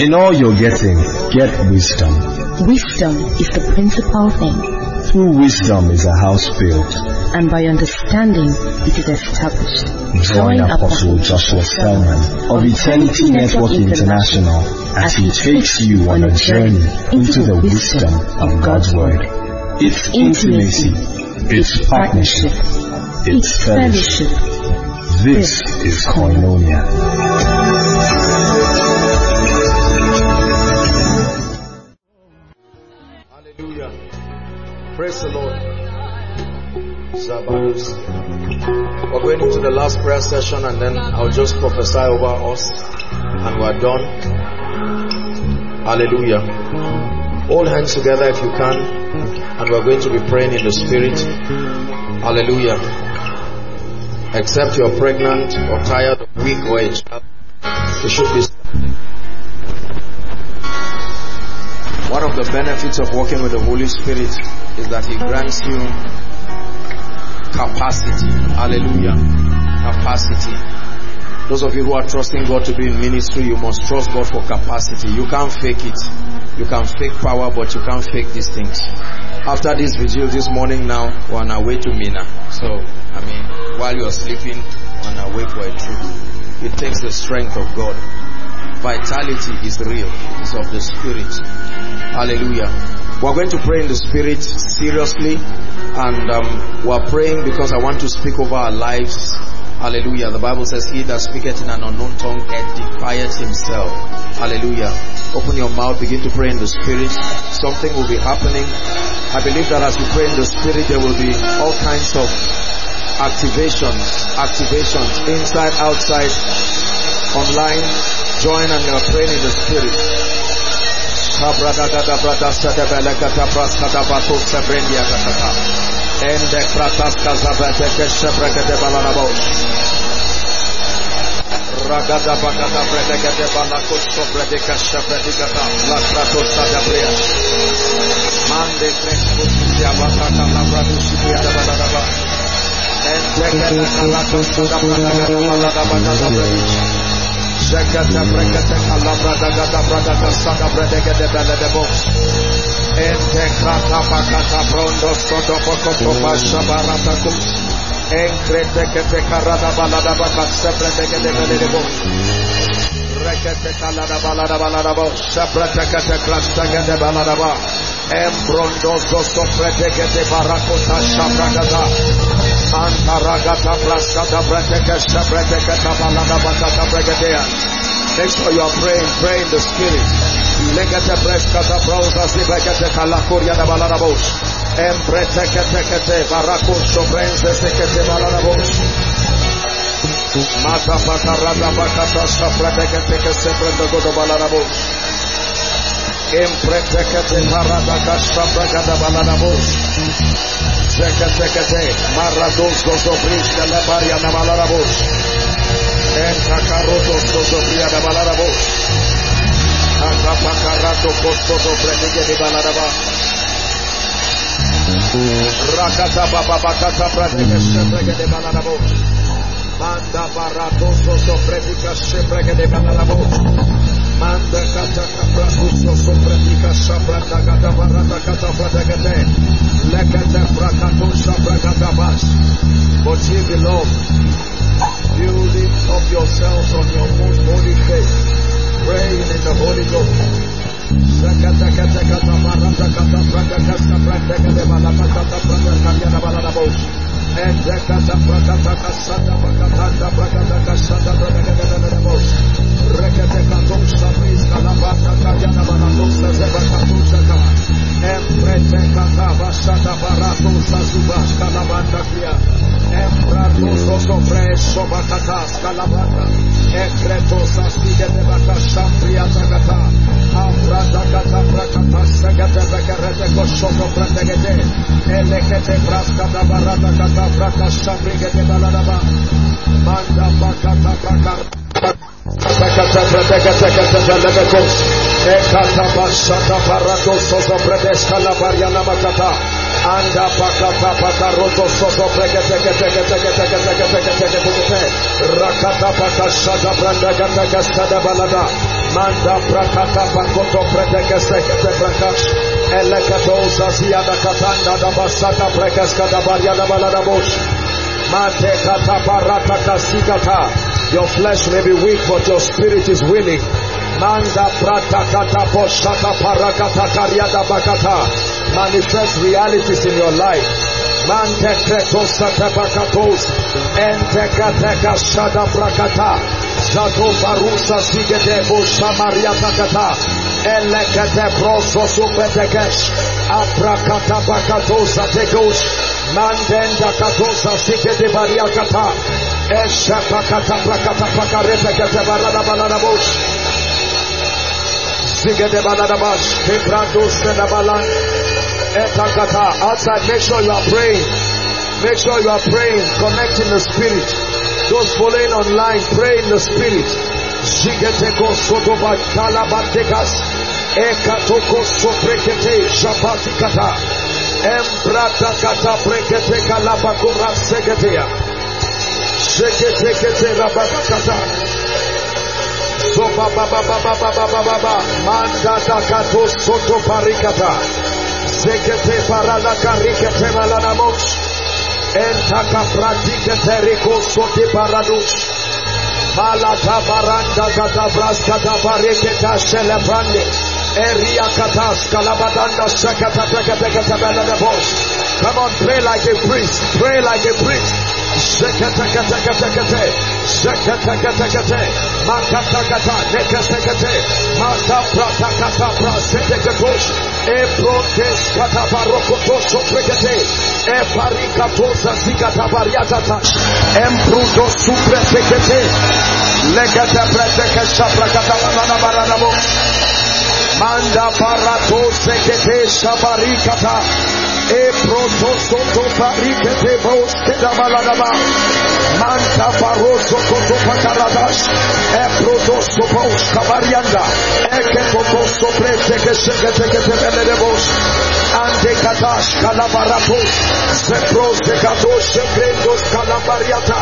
In all you're getting, get wisdom. Wisdom is the principal thing. Through wisdom is a house built, and by understanding it is established. Join Apostle Joshua Spellman of Eternity Network International as he takes you on a journey into the wisdom of God's Word. It's intimacy, it's partnership, it's fellowship. This is Koinonia. Praise the Lord. We're going into the last prayer session, and then I'll just prophesy over us and we're done. Hallelujah. Hold hands together if you can, and we're going to be praying in the Spirit. Hallelujah. Except you're pregnant or tired or weak or a child, you should be. One of the benefits of working with the Holy Spirit is that He grants you capacity. Hallelujah. Capacity. Those of you who are trusting God to be in ministry, you must trust God for capacity. You can't fake it. You can fake power, but you can't fake these things. After this vigil this morning now, we're on our way to Mina. So, while you're sleeping, we're on our way for a trip. It takes the strength of God. Vitality is real. It's of the Spirit. Hallelujah. We're going to pray in the Spirit seriously, and we're praying because I want to speak over our lives. Hallelujah. The Bible says, he that speaketh in an unknown tongue edifieth himself. Hallelujah. Open your mouth, begin to pray in the Spirit. Something will be happening. I believe that as you pray in the Spirit, there will be all kinds of activations, inside, outside, online. Join and you're praying in the Spirit. Shakata brekata kalabrada gata brada kasada bredege de bele de box. Ente krata pakata brondo sodo pokoto pasha barata kum. Enkrete kete karada balada bakat sebredege de bele de box. Rekete kalada balada box. Sebrete kete krasta de balada ba. Embrondo soso predege de barakota shabragata. Antaragata brasada breteke sebredege balada bakata bregedea. Make sure you are praying. Pray in the Spirit. Legate breskata brauza sibekete kalakuria da balarabos. Embretekete barako sobrenze sekete balarabos. Mata pakarada bakata sabredeke sebrende godo balarabos. Embretekete barada kasabregada balarabos. Sekete marados gozobrish kalabaria na balarabos. Enta carotos sofria da balarabo. Akapa carato costo do predigue de balaraba. Rakata baba bakata predigue sempre de balarabo. Manda barato so predica sempre de balarabo. Manda kata caprato so predica sempre da kata barata kata predigue. Lekete prakato sempre kata bas. But ye beloved, building up yourselves on your most holy faith, praying in the Holy Ghost. Anda pakata pakaroto soso prekete rakata pakashada branda kata kasada balada Manda prakata pakoto preteke sekete prakash. Elekato zaziyada katanda da basata prekeska da bariada balada bosh. Mante kata barata kasikata. Your flesh may be weak, but your spirit is willing. Manda prata kata poshata parakata kariada bakata. Manifest realities in your life. Mante kretos kata bakatos. Ente kateka shada prakata. Zato barusa sigete bosha mariata kata. Elekete proso supetekesh. Aprakata bakatosa tekosh. Mandenda katosa sigete bariakata. Esha pakata prakata pakarete kete barada balada bosh. Sigete balada bash. Keprados kena balan. Etakata. Outside, make sure you are praying. Make sure you are praying. Connect in the spirit. Those following online, pray in the spirit. Shigeteko sotoba kalabatekas. Ekatoko soprekete shapatikata. Embrata kata prekete kalabakura segetea. Sheketekete rabakata. Soba baba baba baba baba. Manda takato soto parikata. Sekete parala karikete malanamos. Entaka pratika teriko sote paradush. Malaka baranda kata braska da bareketa shelebrande. Eria katas kalabadanda shakata pekata belada bosh. Come on, pray like a priest. Pray like a priest. Shakatakatakatakate. Shakatakatakatate. Makatakata. Nekasekate. Mata pratakata prasetekatosh. Ebrotes katabarokotoso prekate. Eparikatosa zikata bariatata. Embrudo supretekate. Legate preteke shaprakata balana baranamo. Manda barato sekete shabarikata. Ebroto soto barikete boskeda baladaba. Manta baroso koto pakaradash. Ebroto sopos kabarianda. Ekepoto sopreteke shekete beledebos. Ante katash kalabaratos. Sepros de katos shekrendos kalabariata.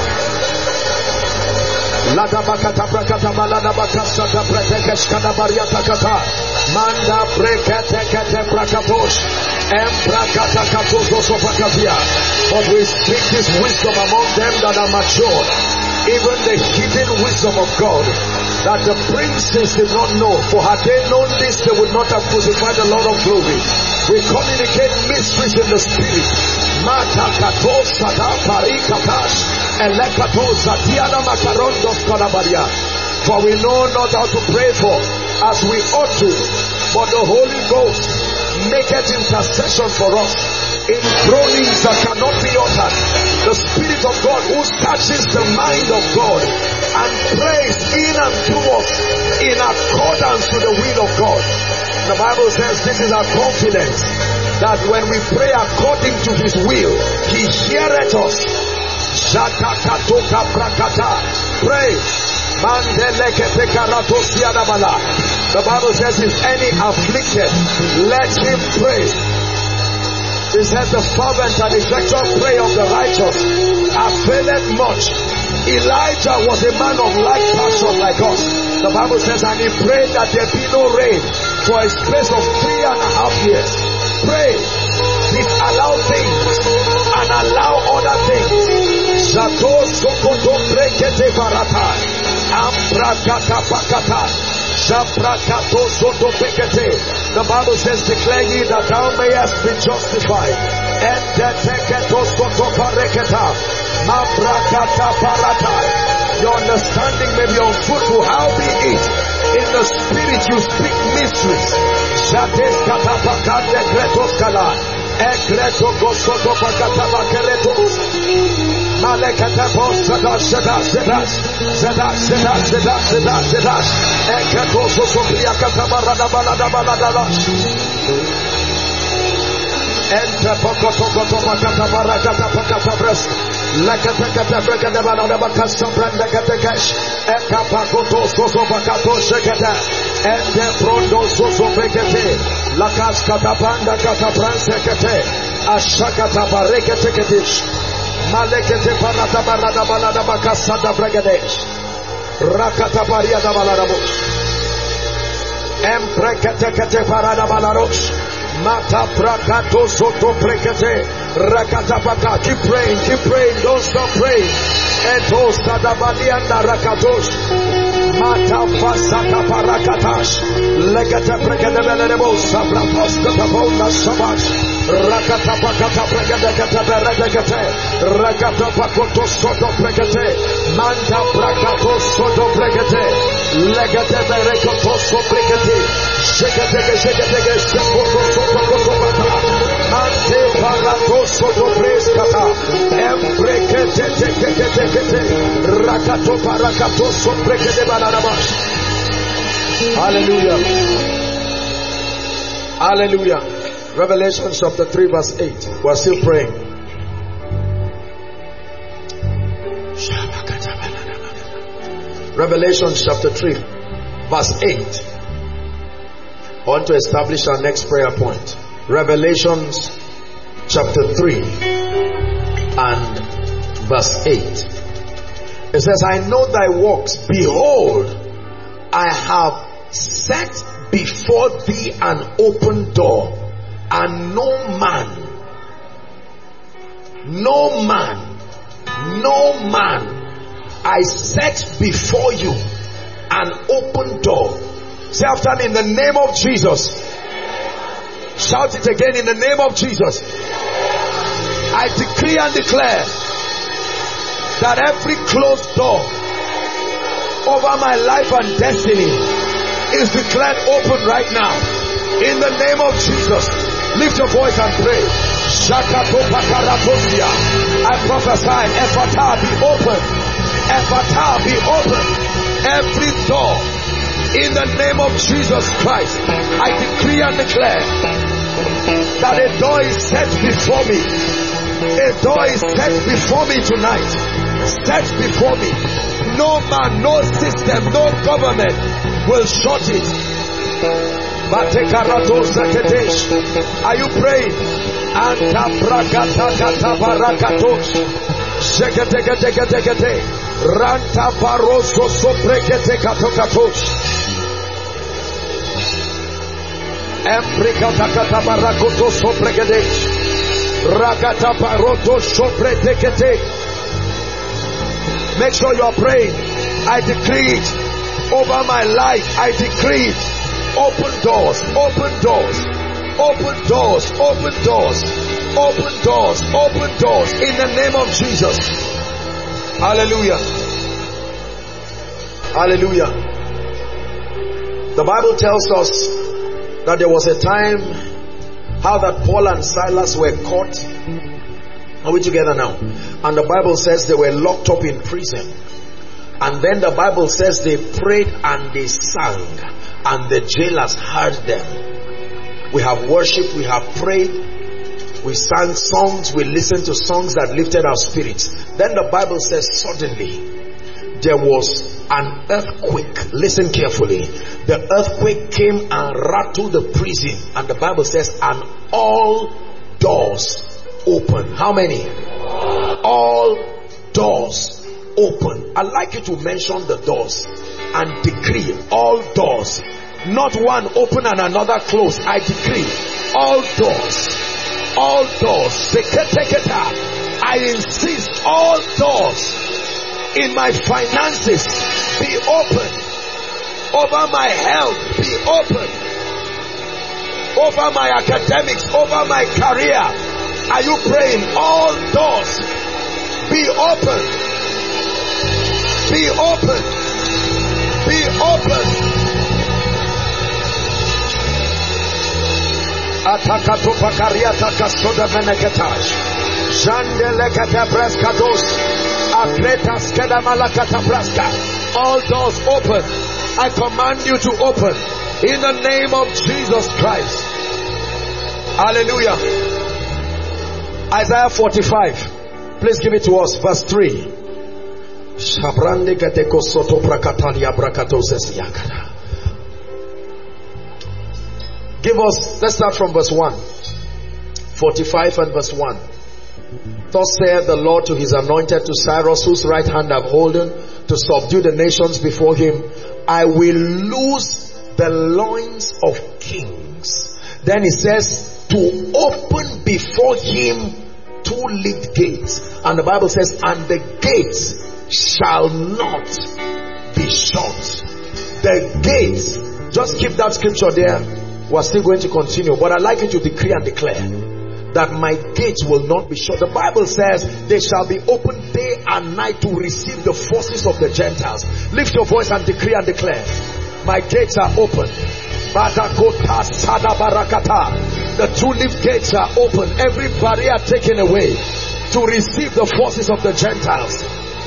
Lada bakata brakata malada bakasa da pretekesh kada bariata kata. Manda brekete kete brakatos. Embrakata katozo sopakatia. But we speak this wisdom among them that are mature. Even the hidden wisdom of God that the princes did not know. For had they known this, they would not have crucified the Lord of glory. We communicate mysteries in the spirit. Mata katos sada parikatash. Elekatos atiana makarondos kalabaria. For we know not how to pray for as we ought to, but the Holy Ghost maketh intercession for us in groanings that cannot be uttered. The Spirit of God who searches the mind of God and prays in and through us in accordance to the will of God. The Bible says this is our confidence, that when we pray according to His will, He heareth us. Pray. The Bible says, if any afflicted, let him pray. It says the fervent and effectual prayer of the righteous availeth much. Elijah was a man of like passion like us. The Bible says, and he prayed that there be no rain for a space of 3.5 years. Pray, disallow things and allow other things. The Bible says, declare ye that thou mayest be justified. Your understanding may be unfruitful. How be it? In the spirit you speak mysteries. Enter pokoto pakata barakata pakata bres. Lakata brekada balada bakasa branda katekesh. Eka pakoto soso pakato shekata. Ente prondo soso pekete. Lakas kata banda kata pranse kete. Ashakata barekete ketish. Malekete parata balada balada bakasa da bregadesh. Rakata bariada balada bush. Embrekete parada balaros. Mata brakato soto brekete. Rakatapaka. Keep praying, don't stop praying. Eto sadabadi anda rakatos. Mata fasaka parakatash. Legate brekete belerebo sabratos katabonda sabash. Rakatapakata brekete beredekete. Rakatapakoto soto brekete. Manta brakato soto brekete. Legate berekoto soto brekete. Shekete sepoto soto brekete. Mante parato soto breskata. Embrekete tekete. Rakato parakato soto brekete balarabash. Hallelujah. Hallelujah. Revelation chapter 3 verse 8. We're still praying. Revelation chapter 3 verse 8. I want to establish our next prayer point. Revelation chapter 3 and verse 8. It says, I know thy works. Behold, I have set before thee an open door, and no man I set before you an open door. Say after me, in the name of Jesus. Shout it again, in the name of Jesus. I decree and declare that every closed door over my life and destiny is declared open right now. In the name of Jesus. Lift your voice and pray. I prophesy, Ephata be open. Ephata be open. Every door, in the name of Jesus Christ, I decree and declare that a door is set before me. A door is set before me tonight. Set before me. No man, no system, no government will shut it. Are you praying? Anta brakata kata barakatos. Shekete. Ranta paroso soprekete katokatos. Embrikata kata barakoto soprekete. Rakata paroto soprekete. Make sure you are praying. I decree it over my life. I decree it. Open doors, open doors, open doors, open doors, open doors, open doors in the name of Jesus. Hallelujah. Hallelujah. The Bible tells us that there was a time how that Paul and Silas were caught. Are we together now? And the Bible says they were locked up in prison. And then the Bible says they prayed and they sang. And the jailers heard them. We have worshipped, we have prayed, we sang songs, we listened to songs that lifted our spirits. Then the Bible says suddenly there was an earthquake. Listen carefully. The earthquake came and rattled the prison. And the Bible says, and all doors open. How many? All doors open. I'd like you to mention the doors and decree all doors. Not one open and another close. I decree all doors. All doors. I insist all doors in my finances be open. Over my health be open. Over my academics, over my career. Are you praying? All doors be open. Be open. Be open. Atakato pakariata kasoda veneketash. Jandelekata braskados. Akreta skeda malakata braska. All doors open. I command you to open in the name of Jesus Christ. Hallelujah. Isaiah 45. Please give it to us. Verse 3. Give us, let's start from verse 1. 45 and verse 1. Thus saith the Lord to his anointed, to Cyrus, whose right hand I have holden, to subdue the nations before him. I will loose the loins of kings. Then it says to open before him 2 lead gates. And the Bible says, and the gates shall not be shut. The gates, just keep that scripture there. We're still going to continue, but I'd like you to decree and declare that my gates will not be shut. The Bible says they shall be open day and night to receive the forces of the Gentiles. Lift your voice and decree and declare, my gates are open. The 2-leaf gates are open. Every barrier taken away to receive the forces of the Gentiles.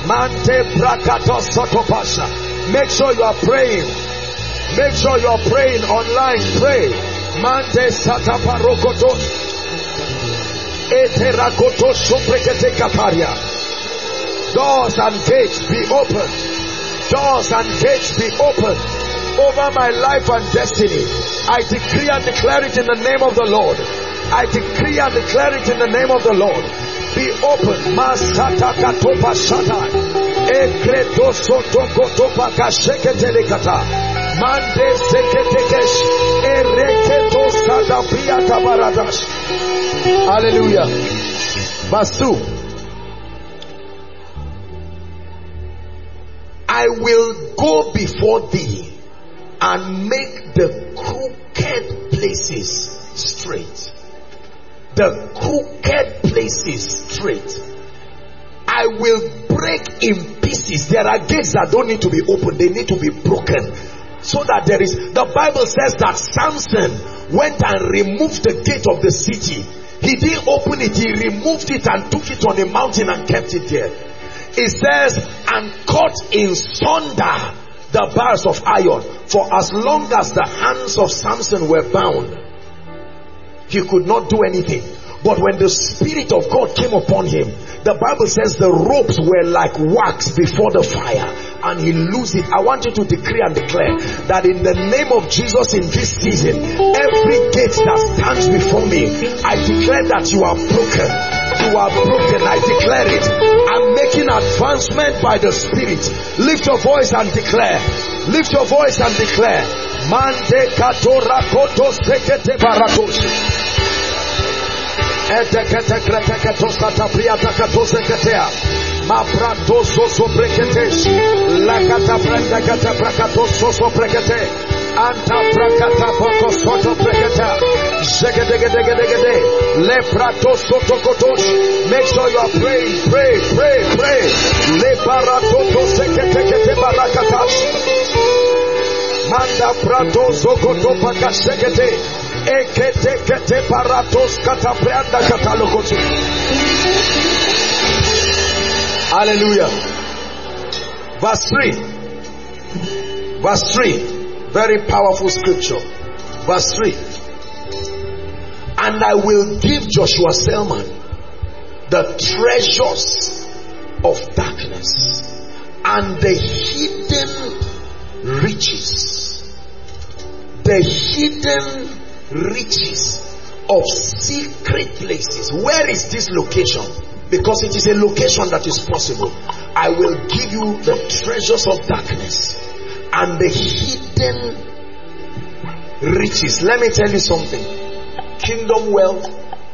Make sure you are praying. Make sure you are praying online. Pray. Mante sataparokoto eterakoto soprekete kaparia. Doors and gates be open. Doors and gates be open over my life and destiny. I decree and declare it in the name of the Lord. I decree and declare it in the name of the Lord. Be open. Masata katopa shata. Ekreto soto kotopa kasheketelekata. Mande seketekesh. Ereketo sadapia tabaradash. Hallelujah. Verse 2. I will go before thee and make the crooked places straight. The crooked places straight. I will break in pieces. There are gates that don't need to be opened. They need to be broken. So that there is, the Bible says that Samson went and removed the gate of the city. He didn't open it. He removed it and took it on a mountain and kept it there. It says, and cut in sunder the bars of iron. For as long as the hands of Samson were bound, he could not do anything. But when the Spirit of God came upon him, the Bible says the ropes were like wax before the fire, and he loosed it. I want you to decree and declare that in the name of Jesus in this season, every gate that stands before me, I declare that you are broken. You are broken. I declare it. I'm making advancement by the Spirit. Lift your voice and declare. Lift your voice and declare. Mande katora kotos tekete baratos. Etekete kreteketos katapriata katos eketea. Mapratos soso preketesh. Lakata prenda kata prakatos soso prekete. Anta prakata pokos soto preketa. Zegedegedegedegede. Lepratos soto kotosh. Make sure you are praying. Pray, pray, pray. Leparatoto seketekete barakatash. Manda pratos sokoto pakashegete. Ekete kete paratos katapreanda katalokotu. Hallelujah. Verse 3. Verse 3. Very powerful scripture. Verse 3. And I will give Joshua Selman the treasures of darkness and the hidden riches. The hidden riches of secret places. Where is this location? Because it is a location that is possible. I will give you the treasures of darkness and the hidden riches. Let me tell you something. Kingdom wealth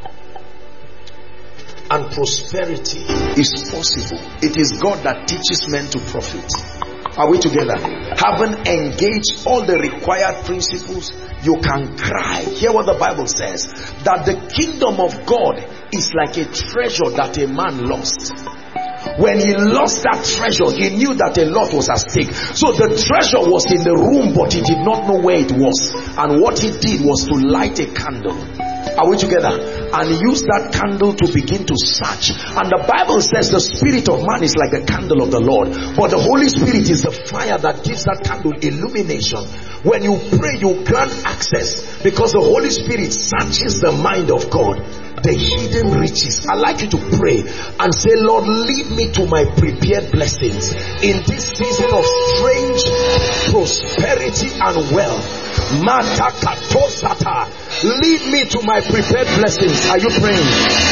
and prosperity is possible. It is God that teaches men to profit. Are we together? Haven't engaged all the required principles, you can cry. Hear what the Bible says, that the kingdom of God is like a treasure that a man lost. When he lost that treasure, he knew that a lot was at stake. So the treasure was in the room, but he did not know where it was. And what he did was to light a candle. Are we together? And use that candle to begin to search. And the Bible says the spirit of man is like the candle of the Lord, but the Holy Spirit is the fire that gives that candle illumination. When you pray, you grant access, because the Holy Spirit searches the mind of God. The hidden riches. I'd like you to pray and say, Lord, lead me to my prepared blessings in this season of strange prosperity and wealth. Lead me to my prepared blessings. Are you praying?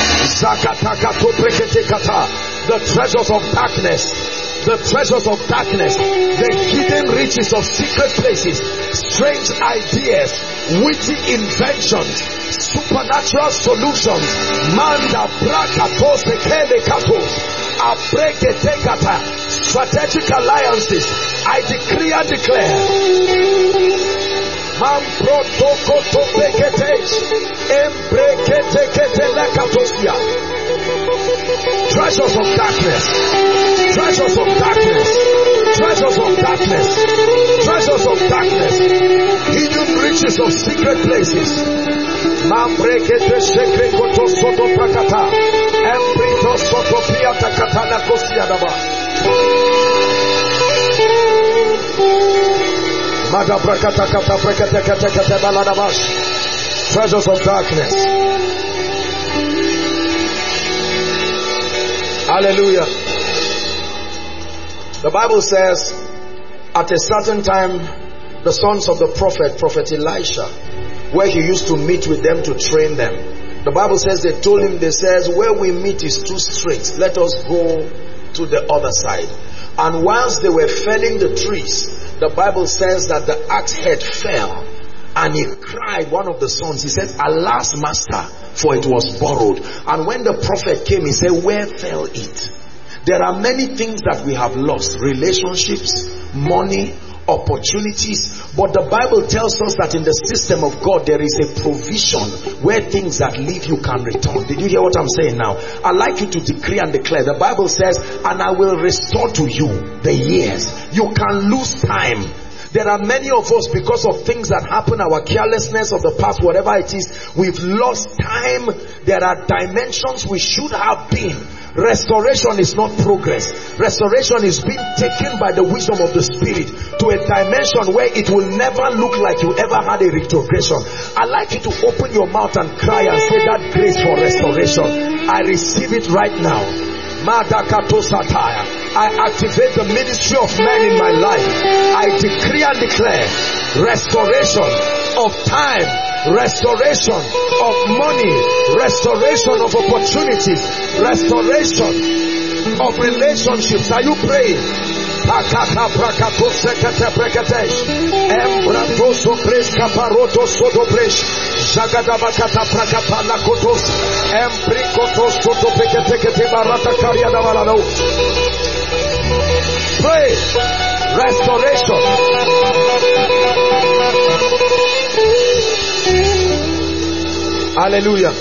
The treasures of darkness. The treasures of darkness, the hidden riches of secret places, strange ideas, witty inventions, supernatural solutions. Manda brakatos ekelekatos, abreketekata, strategic alliances. I decree and declare. Man protoko beketes, embreketeketelekatosia. Treasures of darkness, treasures of darkness, treasures of darkness, treasures of darkness, hidden riches of secret places. Mambrekete shekre koto soto prakata, embrito soto piata katana kosiadaba. Mada prakata kata prakata kata kata baladabash. Treasures of darkness. Hallelujah. The Bible says, at a certain time, the sons of the prophet Elisha, where he used to meet with them to train them, the Bible says they told him, they says, where we meet is too straight, let us go to the other side. And whilst they were felling the trees, the Bible says that the axe head fell, and he cried, one of the sons, he said, alas, master, for it was borrowed. And when the prophet came, he said, where fell it? There are many things that we have lost, relationships, money, opportunities, but the Bible tells us that in the system of God there is a provision where things that leave you can return. Did you hear what I'm saying now? I'd like you to decree and declare. The Bible says, and I will restore to you the years. You can lose time. There are many of us, because of things that happen, our carelessness of the past, whatever it is, we've lost time. There are dimensions we should have been. Restoration is not progress. Restoration is being taken by the wisdom of the Spirit to a dimension where it will never look like you ever had a retrogression. I'd like you to open your mouth and cry and say, that grace for restoration, I receive it right now. I activate the ministry of men in my life. I decree and declare restoration of time, restoration of money, restoration of opportunities, restoration of relationships. Are you praying? Pakata prakato sekete preketesh, embrato sopres kaparoto sodobresh, jagadabakata prakapala kotos, embrikotos soto pekete barata kariada balado. Pray restoration. Hallelujah.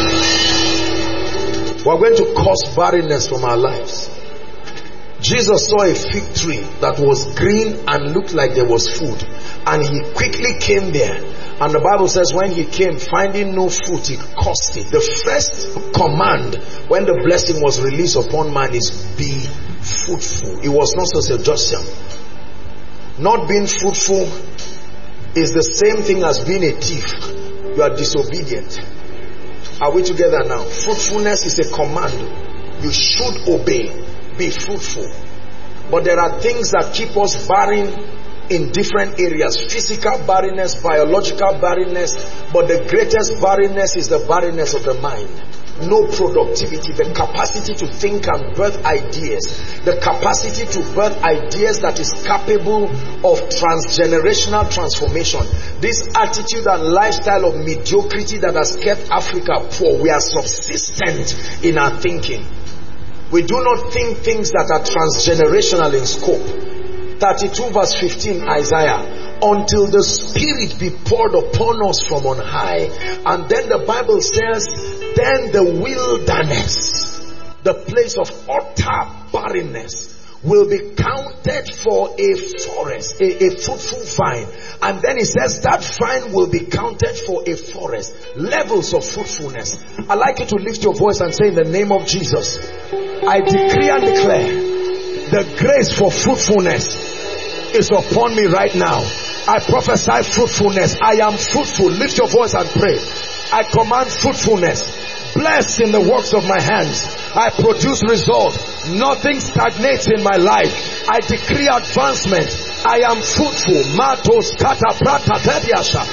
We're going to curse barrenness from our lives. Jesus saw a fig tree that was green and looked like there was food, and he quickly came there. And the Bible says when he came, finding no fruit, he cursed it. The first command when the blessing was released upon man is be fruitful. It was not suggestion. Not being fruitful is the same thing as being a thief. You are disobedient. Are we together now? Fruitfulness is a command. You should obey. Be fruitful. But there are things that keep us barren in different areas. Physical barrenness, biological barrenness, but the greatest barrenness is the barrenness of the mind. No productivity, the capacity to think and birth ideas, the capacity to birth ideas that is capable of transgenerational transformation. This attitude and lifestyle of mediocrity that has kept Africa poor, we are subsistent in our thinking. We do not think things that are transgenerational in scope. 32 verse 15, Isaiah. Until the Spirit be poured upon us from on high. And then the Bible says, then the wilderness, the place of utter barrenness, will be counted for a forest, a fruitful vine. And then he says that vine will be counted for a forest. Levels of fruitfulness. I'd like you to lift your voice and say, in the name of Jesus, I decree and declare the grace for fruitfulness is upon me right now. I prophesy fruitfulness. I am fruitful. Lift your voice and pray. I command fruitfulness. Blessed in the works of my hands. I produce result. Nothing stagnates in my life. I decree advancement. I am fruitful. Matos kata prata tediasha.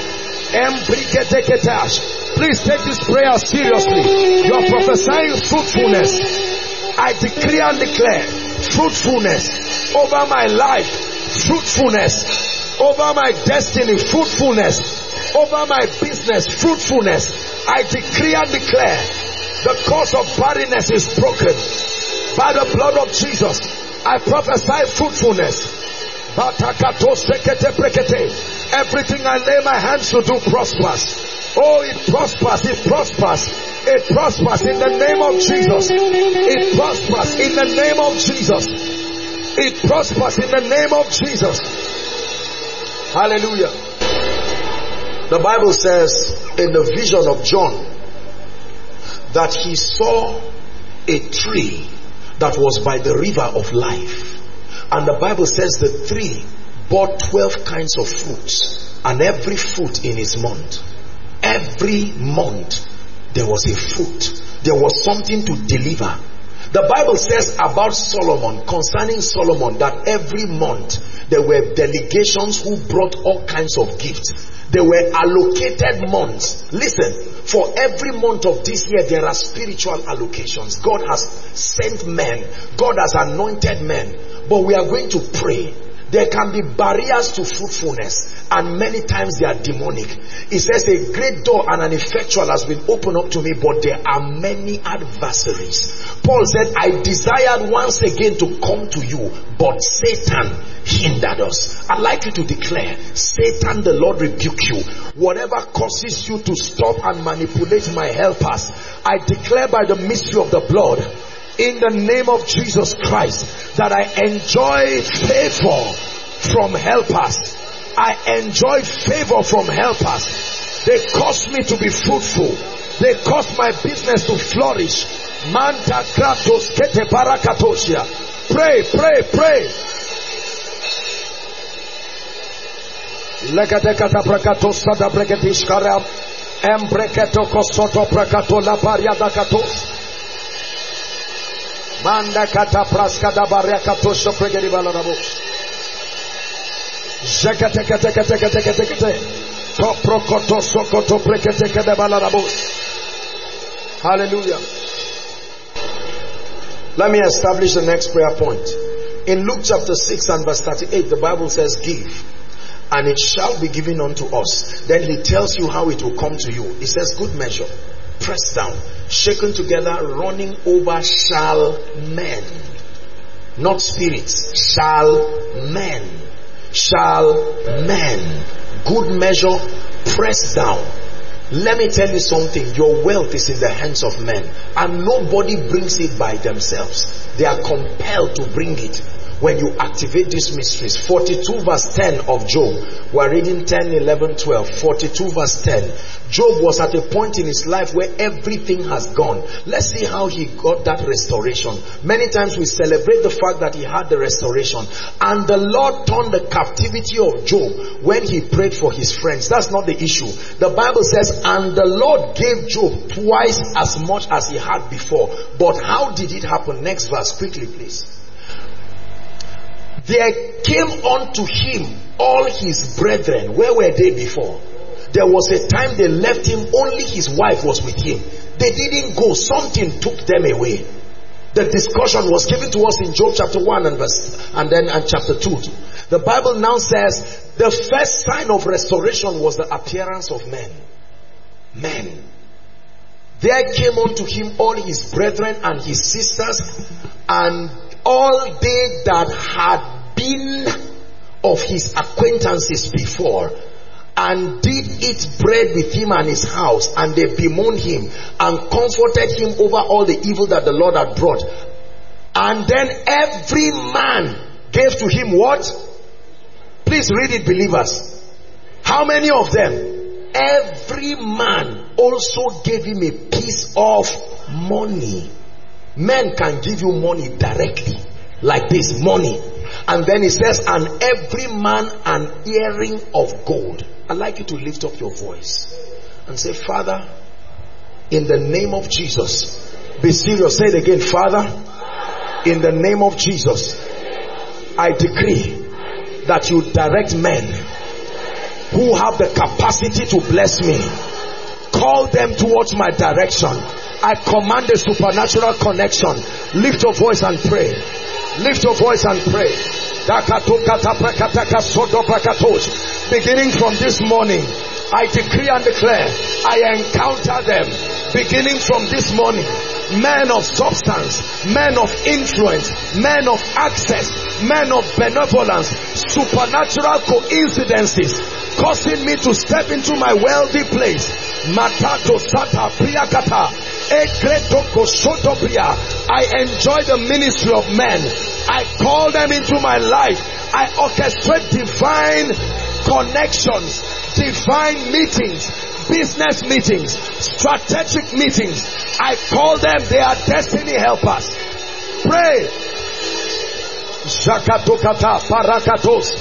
Please take this prayer seriously. You are prophesying fruitfulness. I decree and declare fruitfulness over my life. Fruitfulness Over my destiny, fruitfulness. Over my business, fruitfulness. I decree and declare the curse of barrenness is broken. By the blood of Jesus, I prophesy fruitfulness. Everything I lay my hands to do prospers. Oh, it prospers, it prospers. It prospers in the name of Jesus. It prospers in the name of Jesus. It prospers in the name of Jesus. Hallelujah. The Bible says in the vision of John that he saw a tree that was by the river of life. And the Bible says the tree bore 12 kinds of fruits, and every fruit in its month. Every month there was a fruit. There was something to deliver. The Bible says about Solomon, concerning Solomon, that every month there were delegations who brought all kinds of gifts. There were allocated months. Listen, for every month of this year there are spiritual allocations. God has sent men. God has anointed men. But we are going to pray. There can be barriers to fruitfulness, and many times they are demonic. It says a great door and an effectual has been opened up to me, but there are many adversaries. Paul said, I desired once again to come to you, but Satan hindered us. I'd like you to declare, Satan, the Lord rebuke you. Whatever causes you to stop and manipulate my helpers, I declare by the mystery of the blood, in the name of Jesus Christ, that I enjoy favor from helpers. I enjoy favor from helpers. They cause me to be fruitful. They cause my business to flourish. Manta kratos kete barakatosia. Pray, pray, pray. Legadekata brakatos sada breketish karam. Embreketo kosoto brakato la variada katos. Manda kata praska da barakato shopregeri balarabos. Jekete kete kete kete kete kete. Toprokoto sokoto prekete kete balarabos. Hallelujah. Let me establish the next prayer point. In Luke chapter 6 and verse 38, the Bible says, give, and it shall be given unto us. Then he tells you how it will come to you. He says, good measure, pressed down, shaken together, running over, shall men, not spirits, shall men, good measure, pressed down. Let me tell you something, your wealth is in the hands of men, and nobody brings it by themselves. They are compelled to bring it when you activate these mysteries. 42 verse 10 of Job. We're reading 10, 11, 12. 42 verse 10. Job was at a point in his life where everything has gone. Let's see how he got that restoration. Many times we celebrate the fact that he had the restoration. And the Lord turned the captivity of Job when he prayed for his friends. That's not the issue. The Bible says, and the Lord gave Job twice as much as he had before. But how did it happen? Next verse, quickly please. There came unto him all his brethren. Where were they before? There was a time they left him, only his wife was with him. They didn't go, something took them away. The discussion was given to us in Job chapter 1 and chapter 2. The Bible now says the first sign of restoration was the appearance of men. Men. There came unto him all his brethren and his sisters, and all they that had been of his acquaintances before, and did eat bread with him and his house, and they bemoaned him and comforted him over all the evil that the Lord had brought. And then every man gave to him what? Please read it, believers. How many of them? Every man also gave him a piece of money. Men can give you money directly, like this, money. And then he says, and every man an earring of gold. I'd like you to lift up your voice and say, Father, in the name of Jesus, be serious, say it again, Father, in the name of Jesus, I decree that you direct men who have the capacity to bless me. Call them towards my direction. I command a supernatural connection. Lift your voice and pray. Lift your voice and pray. Beginning from this morning, I decree and declare, I encounter them. Beginning from this morning, men of substance, men of influence, men of access, men of benevolence, supernatural coincidences causing me to step into my wealthy place. Matato Sata Priyakata Ekretoko Sotopria. I enjoy the ministry of men. I call them into my life. I orchestrate divine connections, divine meetings, business meetings, strategic meetings. I call them, they are destiny helpers. Pray. Shakatokata Parakatos.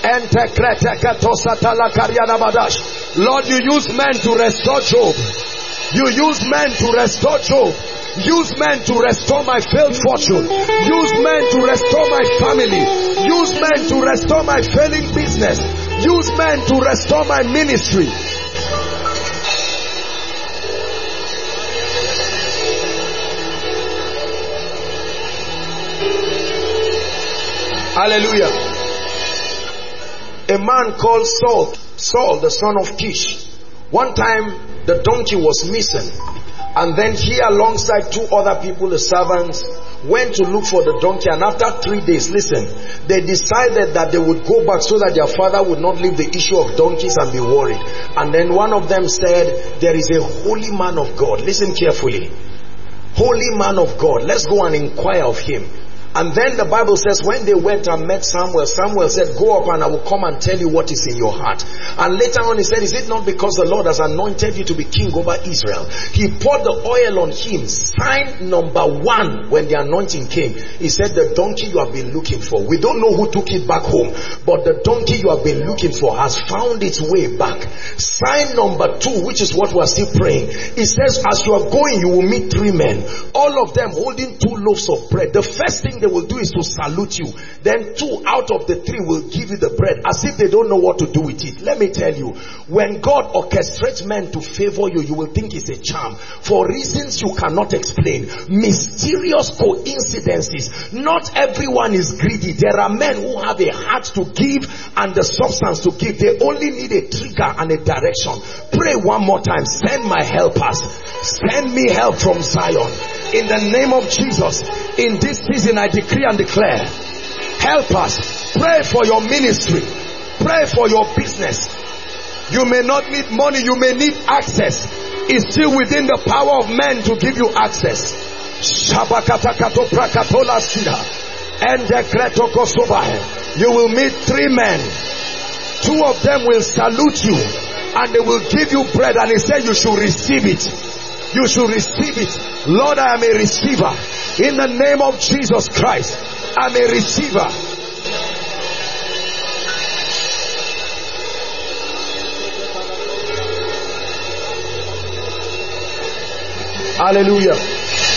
Lord, you use men to restore Job. You use men to restore Job. Use men to restore my failed fortune. Use men to restore my family. Use men to restore my failing business. Use men to restore my ministry. Hallelujah. A man called Saul, the son of Kish. One time the donkey was missing, and then he alongside two other people, the servants, went to look for the donkey. And after 3 days, listen, they decided that they would go back so that their father would not leave the issue of donkeys and be worried. And then one of them said, there is a holy man of God. Listen carefully. Holy man of God, let's go and inquire of him. And then the Bible says when they went and met Samuel, Samuel said, go up and I will come and tell you what is in your heart. And later on he said, is it not because the Lord has anointed you to be king over Israel? He poured the oil on him. Sign number 1 when the anointing came. He said, the donkey you have been looking for. We don't know who took it back home, but the donkey you have been looking for has found its way back. Sign number 2, which is what we are still praying. It says, as you are going, you will meet 3 men. All of them holding 2 loaves of bread. The first thing they will do is to salute you. Then 2 out of the 3 will give you the bread as if they don't know what to do with it. Let me tell you, when God orchestrates men to favor you, you will think it's a charm. For reasons you cannot explain. Mysterious coincidences. Not everyone is greedy. There are men who have a heart to give and the substance to give. They only need a trigger and a direction. Pray one more time. Send my helpers. Send me help from Zion. In the name of Jesus, in this season I decree and declare, help us. Pray for your ministry. Pray for your business. You may not need money, you may need access. It's still within the power of men to give you access. You will meet 3 men. 2 of them will salute you and they will give you bread, and he said you should receive it. You should receive it. Lord, I am a receiver. In the name of Jesus Christ, I'm a receiver. Hallelujah.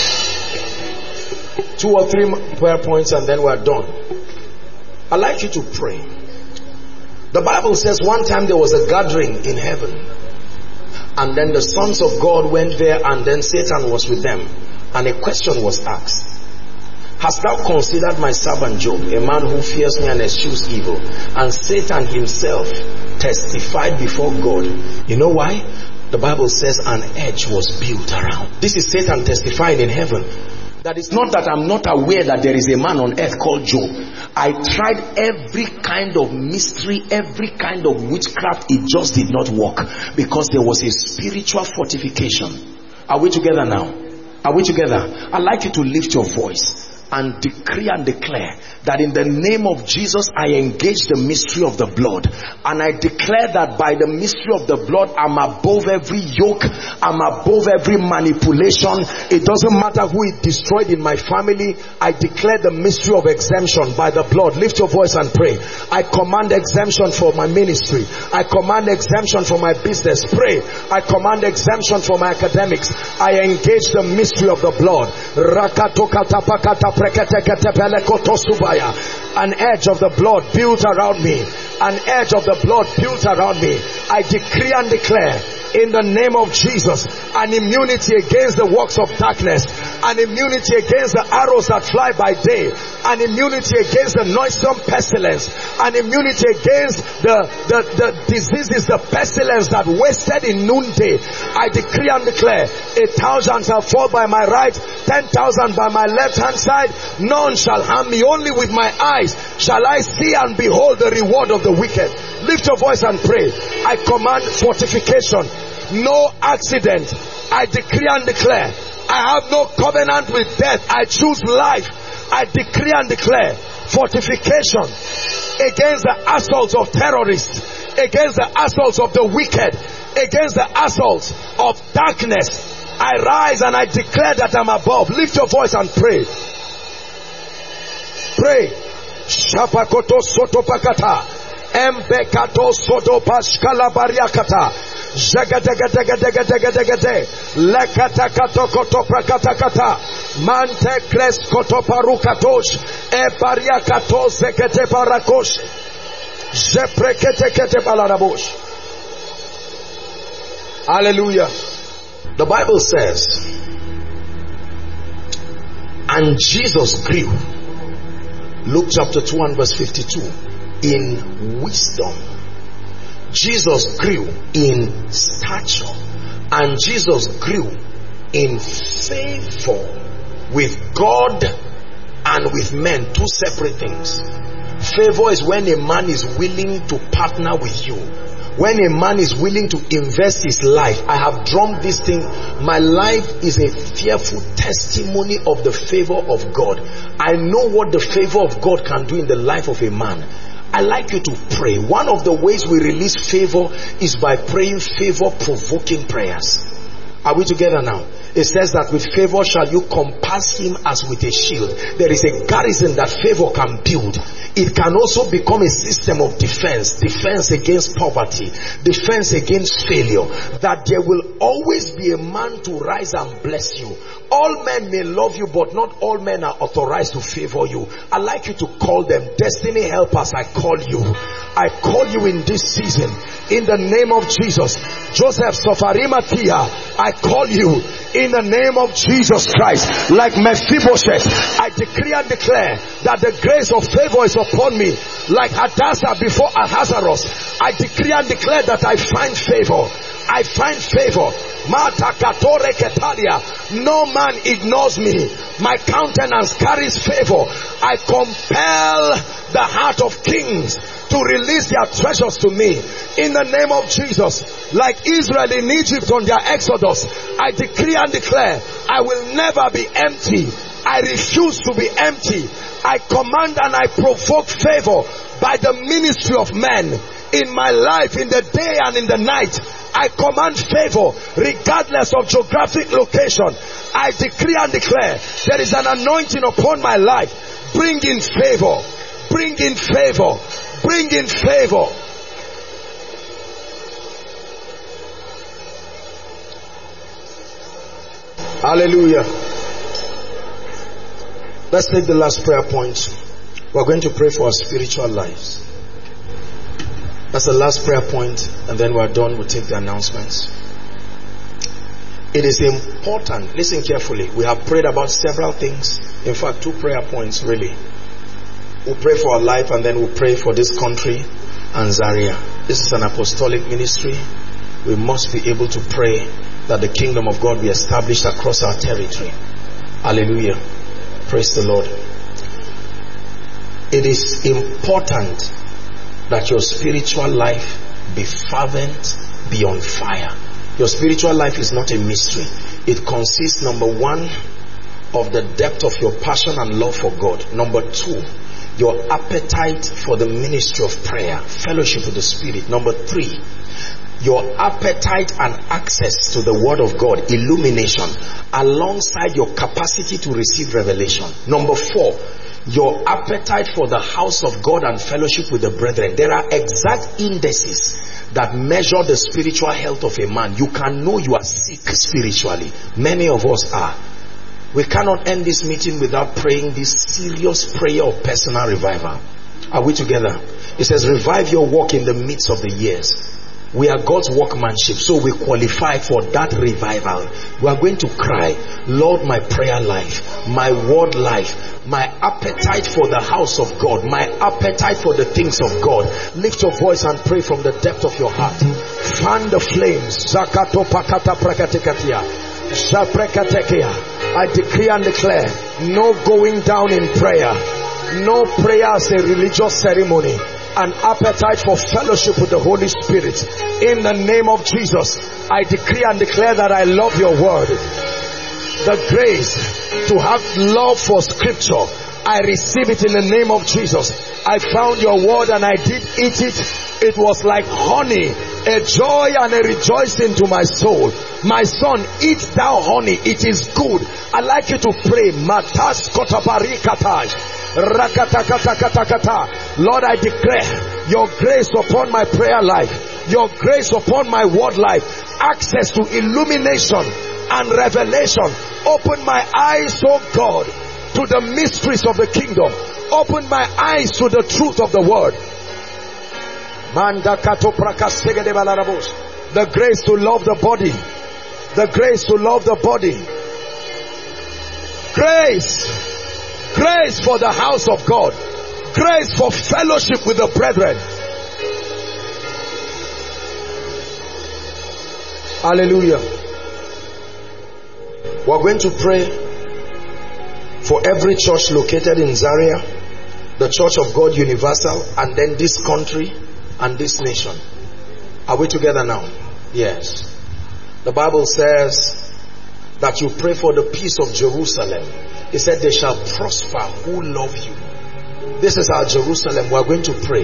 2 or 3 prayer points and then we're done. I'd like you to pray. The Bible says one time there was a gathering in heaven. And then the sons of God went there, and then Satan was with them. And a question was asked. Hast thou considered my servant Job, a man who fears me and eschews evil? And Satan himself testified before God. You know why? The Bible says an edge was built around. This is Satan testifying in heaven. That is not that I'm not aware that there is a man on earth called Job. I tried every kind of mystery, every kind of witchcraft. It just did not work because there was a spiritual fortification. Are we together now? Are we together? I'd like you to lift your voice and decree and declare that in the name of Jesus I engage the mystery of the blood, and I declare that by the mystery of the blood I'm above every yoke, I'm above every manipulation. It doesn't matter who it destroyed in my family. I declare the mystery of exemption by the blood. Lift your voice and pray. I command exemption for my ministry. I command exemption for my business. Pray. I command exemption for my academics. I engage the mystery of the blood. An edge of the blood built around me. An edge of the blood built around me. I decree and declare in the name of Jesus an immunity against the works of darkness, an immunity against the arrows that fly by day, an immunity against the noisome pestilence, an immunity against the diseases, the pestilence that wasted in noonday. I decree and declare, 1,000 shall fall by my right, 10,000 by my left hand side, none shall harm me. Only with my eyes shall I see and behold the reward of the wicked. Lift your voice and pray. I command fortification, no accident. I decree and declare, I have no covenant with death. I choose life. I decree and declare fortification against the assaults of terrorists, against the assaults of the wicked, against the assaults of darkness. I rise and I declare that I'm above. Lift your voice and pray. Pray. Shapakoto soto pakata. Embekato soto pashkala bariakata. Jagadagagadagagadagade. Lekata kato koto prakata kata. Mante kres koto parukatosh. E bariakato zekete parakosh. Jeprekete kete balarabosh. Hallelujah. The Bible says, and Jesus grew. Luke chapter 2 and verse 52. In wisdom. Jesus grew in stature. And Jesus grew in favor with God and with men. Two separate things. Favor is when a man is willing to partner with you. When a man is willing to invest his life. I have drummed this thing. My life is a fearful testimony of the favor of God. I know what the favor of God can do in the life of a man. I like you to pray. One of the ways we release favor is by praying favor-provoking prayers. Are we together now? It says that with favor shall you compass him as with a shield. There is a garrison that favor can build. It can also become a system of defense. Defense against poverty. Defense against failure. That there will always be a man to rise and bless you. All men may love you, but not all men are authorized to favor you. I like you to call them destiny helpers. I call you. I call you in this season. In the name of Jesus. Joseph Sofarimatia, I call you in the name of Jesus Christ. Like Mephibosheth, I decree and declare that the grace of favor is upon me. Like Hadassah before Ahasuerus, I decree and declare that I find favor. I find favor. No man ignores me. My countenance carries favor. I compel the heart of kings to release their treasures to me. In the name of Jesus. Like Israel in Egypt on their exodus, I decree and declare, I will never be empty. I refuse to be empty. I command and I provoke favor by the ministry of men in my life, in the day and in the night. I command favor regardless of geographic location. I decree and declare there is an anointing upon my life. Bring in favor. Bring in favor. Bring in favor. Hallelujah. Let's take the last prayer point. We're going to pray for our spiritual lives. That's the last prayer point, and then we're done. We'll take the announcements. It is important. Listen carefully. We have prayed about several things. In fact, 2 prayer points really. We'll pray for our life, and then we'll pray for this country and Zaria. This is an apostolic ministry. We must be able to pray that the kingdom of God be established across our territory. Hallelujah. Praise the Lord. It is important that your spiritual life be fervent, be on fire. Your spiritual life is not a mystery. It consists, number 1, of the depth of your passion and love for God. Number 2, your appetite for the ministry of prayer, fellowship with the Spirit. Number 3, your appetite and access to the Word of God, illumination, alongside your capacity to receive revelation. Number 4, your appetite for the house of God and fellowship with the brethren. There are exact indices that measure the spiritual health of a man. You can know you are sick spiritually. Many of us are. We cannot end this meeting without praying this serious prayer of personal revival. Are we together? It says, revive your work in the midst of the years. We are God's workmanship, so we qualify for that revival. We are going to cry, Lord, my prayer life, my word life, my appetite for the house of God, my appetite for the things of God. Lift your voice and pray from the depth of your heart. Fan the flames. I decree and declare, no going down in prayer, no prayer as a religious ceremony. An appetite for fellowship with the Holy Spirit. In the name of Jesus, I decree and declare that I love your word. The grace to have love for scripture, I receive it in the name of Jesus. I found your word and I did eat it. It was like honey, a joy and a rejoicing to my soul. My son, eat thou honey, it is good. I'd like you to pray. Matas kotabarikatai. Lord, I declare your grace upon my prayer life, your grace upon my word life, access to illumination and revelation. Open my eyes, oh God, to the mysteries of the kingdom. Open my eyes to the truth of the word. The grace to love the body. The grace to love the body. Grace. Grace for the house of God. Grace for fellowship with the brethren. Hallelujah. We're going to pray for every church located in Zaria, the Church of God Universal, and then this country and this nation. Are we together now? Yes. The Bible says that you pray for the peace of Jerusalem. He said they shall prosper who love you. This is our Jerusalem. We are going to pray.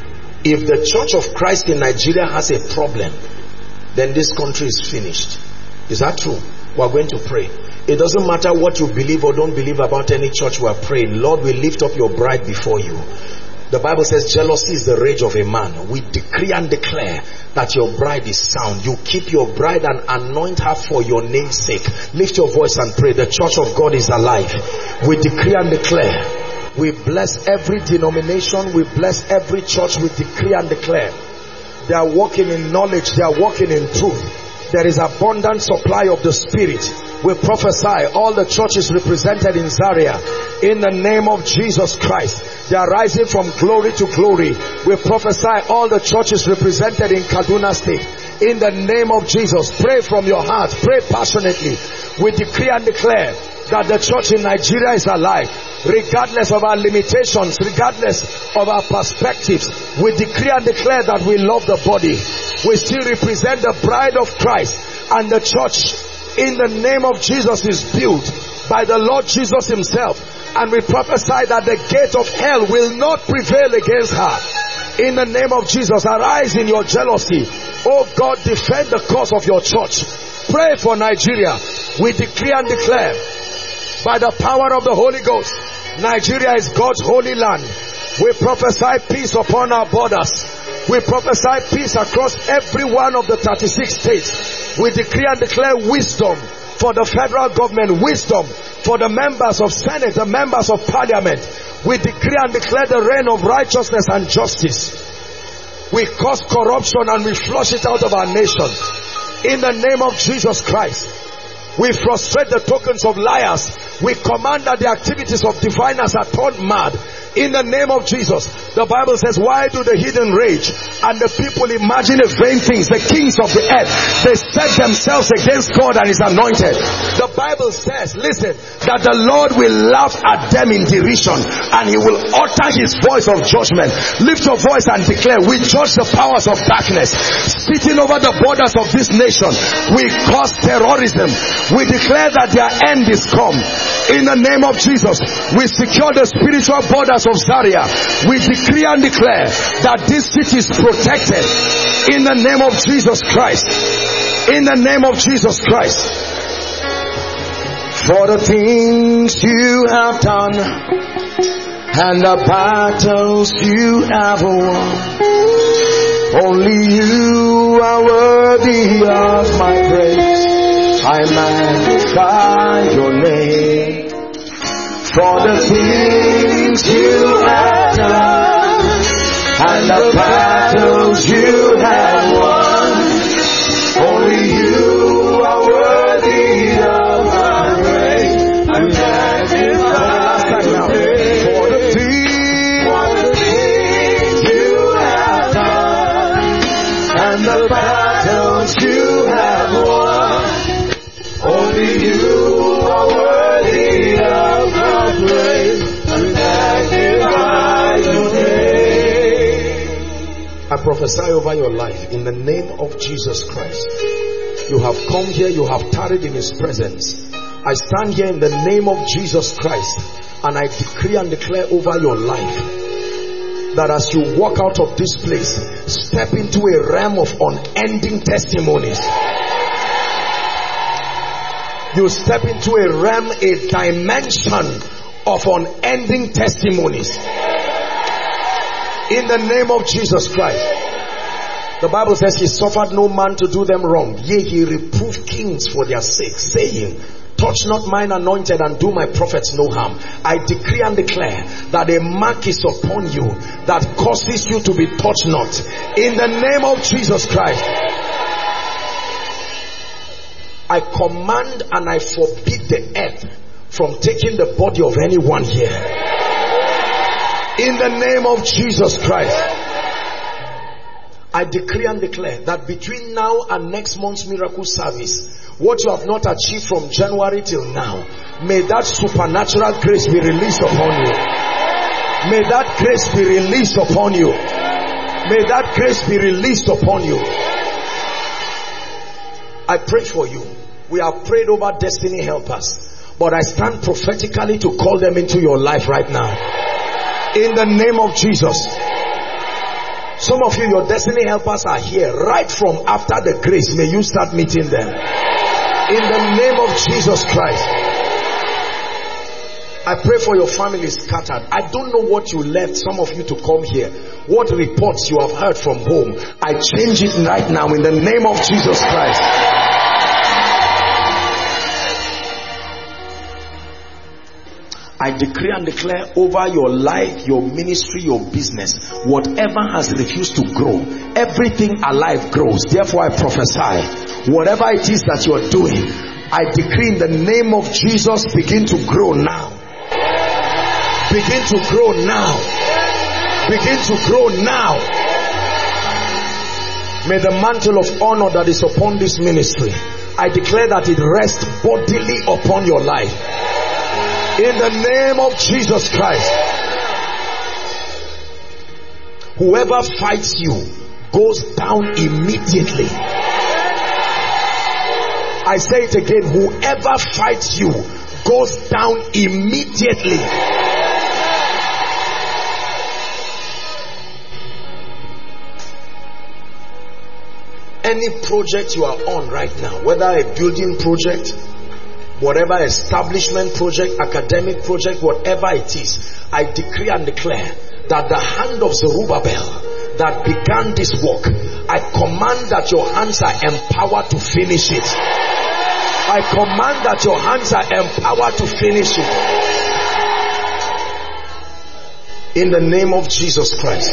If the Church of Christ in Nigeria has a problem, then this country is finished. Is that true? We are going to pray. It doesn't matter what you believe or don't believe about any church. We are praying. Lord, we lift up your bride before you. The Bible says jealousy is the rage of a man. We decree and declare that your bride is sound. You keep your bride and anoint her for your name's sake. Lift your voice and pray. The church of God is alive. We decree and declare. We bless every denomination. We bless every church. We decree and declare. They are walking in knowledge. They are walking in truth. There is abundant supply of the Spirit. We prophesy all the churches represented in Zaria, in the name of Jesus Christ, they are rising from glory to glory. We prophesy all the churches represented in Kaduna State, in the name of Jesus. Pray from your heart. Pray passionately. We decree and declare that the church in Nigeria is alive, regardless of our limitations, regardless of our perspectives. We decree and declare that we love the body. We still represent the bride of Christ, and the church in the name of Jesus is built by the Lord Jesus himself, and we prophesy that the gate of hell will not prevail against her. In the name of Jesus, arise in your jealousy. Oh God, defend the cause of your church. Pray for Nigeria. We decree and declare by the power of the Holy Ghost, Nigeria is God's holy land. We prophesy peace upon our borders. We prophesy peace across every one of the 36 states. We decree and declare wisdom for the federal government, wisdom for the members of Senate, the members of Parliament. We decree and declare the reign of righteousness and justice. We cause corruption and we flush it out of our nation. In the name of Jesus Christ, we frustrate the tokens of liars. We command that the activities of diviners are turned mad. In the name of Jesus. The Bible says, why do the heathen rage and the people imagine vain things? The kings of the earth, they set themselves against God and his anointed. The Bible says, listen, that the Lord will laugh at them in derision and he will utter his voice of judgment. Lift your voice and declare, we judge the powers of darkness sitting over the borders of this nation. We cause terrorism. We declare that their end is come. In the name of Jesus, we secure the spiritual borders of Zaria. We decree and declare that this city is protected. In the name of Jesus Christ. In the name of Jesus Christ. For the things you have done and the battles you have won, only you are worthy of my praise. I magnify your name. For the things you have done and the battles you have won, and the battles you have won. Only you are worthy of our praise and magnify your name. I prophesy over your life in the name of Jesus Christ. You have come here, you have tarried in His presence. I stand here in the name of Jesus Christ and I decree and declare over your life that as you walk out of this place, step into a realm of unending testimonies. You step into a realm, a dimension of unending testimonies. In the name of Jesus Christ. The Bible says He suffered no man to do them wrong. Yea, He reproved kings for their sake, saying, touch not mine anointed and do my prophets no harm. I decree and declare that a mark is upon you that causes you to be touched not. In the name of Jesus Christ. I command and I forbid the earth from taking the body of anyone here. In the name of Jesus Christ. I decree and declare that between now and next month's miracle service, what you have not achieved from January till now, may that supernatural grace be released upon you. May that grace be released upon you. May that grace be released upon you. I pray for you. We have prayed over destiny helpers, but I stand prophetically to call them into your life right now. In the name of Jesus. Some of you, your destiny helpers are here. Right from after the grace, may you start meeting them. In the name of Jesus Christ. I pray for your family scattered. I don't know what you left some of you to come here. What reports you have heard from home. I change it right now in the name of Jesus Christ. I decree and declare over your life, your ministry, your business, whatever has refused to grow, everything alive grows. Therefore I prophesy, whatever it is that you are doing, I decree in the name of Jesus, begin to grow now. Begin to grow now. Begin to grow now. May the mantle of honor that is upon this ministry, I declare that it rests bodily upon your life. In the name of Jesus Christ. Whoever fights you goes down immediately. I say it again. Whoever fights you goes down immediately. Any project you are on right now, whether a building project, whatever establishment project, academic project, whatever it is, I decree and declare that the hand of Zerubbabel that began this work, I command that your hands are empowered to finish it. I command that your hands are empowered to finish it. In the name of Jesus Christ.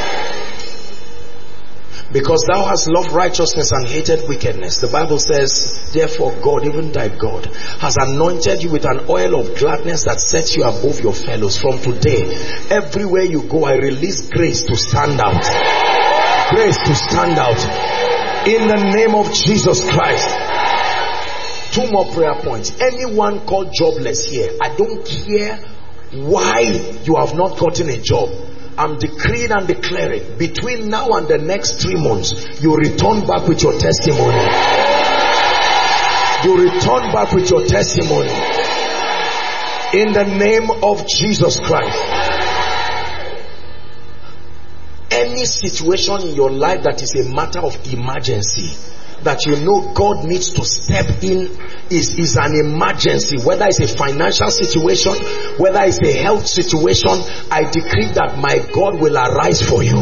Because thou hast loved righteousness and hated wickedness. The Bible says, therefore God, even thy God, has anointed you with an oil of gladness that sets you above your fellows. From today, everywhere you go, I release grace to stand out. Grace to stand out. In the name of Jesus Christ. 2 more prayer points. Anyone called jobless here, I don't care why you have not gotten a job. I'm decreeing and declaring, between now and the next 3 months, you return back with your testimony. You return back with your testimony. In the name of Jesus Christ. Any situation in your life that is a matter of emergency, that you know God needs to step in, is an emergency, whether it's a financial situation, whether it's a health situation, I decree that my God will arise for you.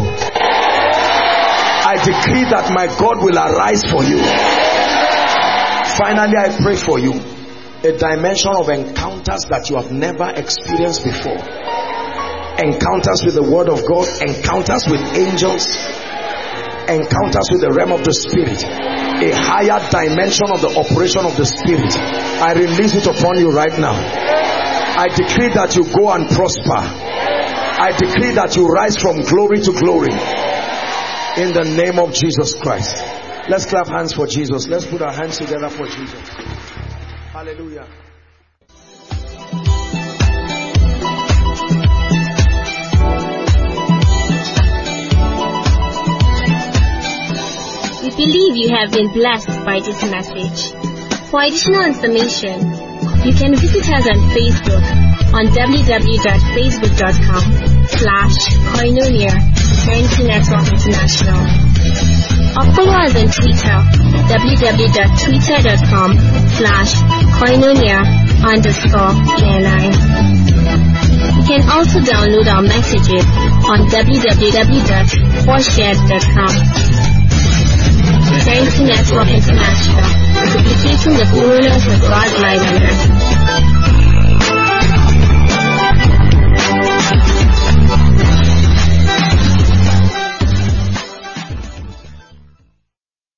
I decree that my God will arise for you. Finally, I pray for you a dimension of encounters that you have never experienced before. Encounters with the word of God, encounters with angels, encounters with the realm of the spirit, a higher dimension of the operation of the spirit. I release it upon you right now. I decree that you go and prosper. I decree that you rise from glory to glory. In the name of Jesus Christ. Let's clap hands for Jesus. Let's put our hands together for Jesus. Hallelujah. We believe you have been blessed by this message. For additional information, you can visit us on Facebook on www.facebook.com/Koinonia Eternity Network International. Or follow us on Twitter, www.twitter.com/Koinonia_ENI. You can also download our messages on www.4shared.com. Eternity Network International, duplicating the fullness of God's life on earth.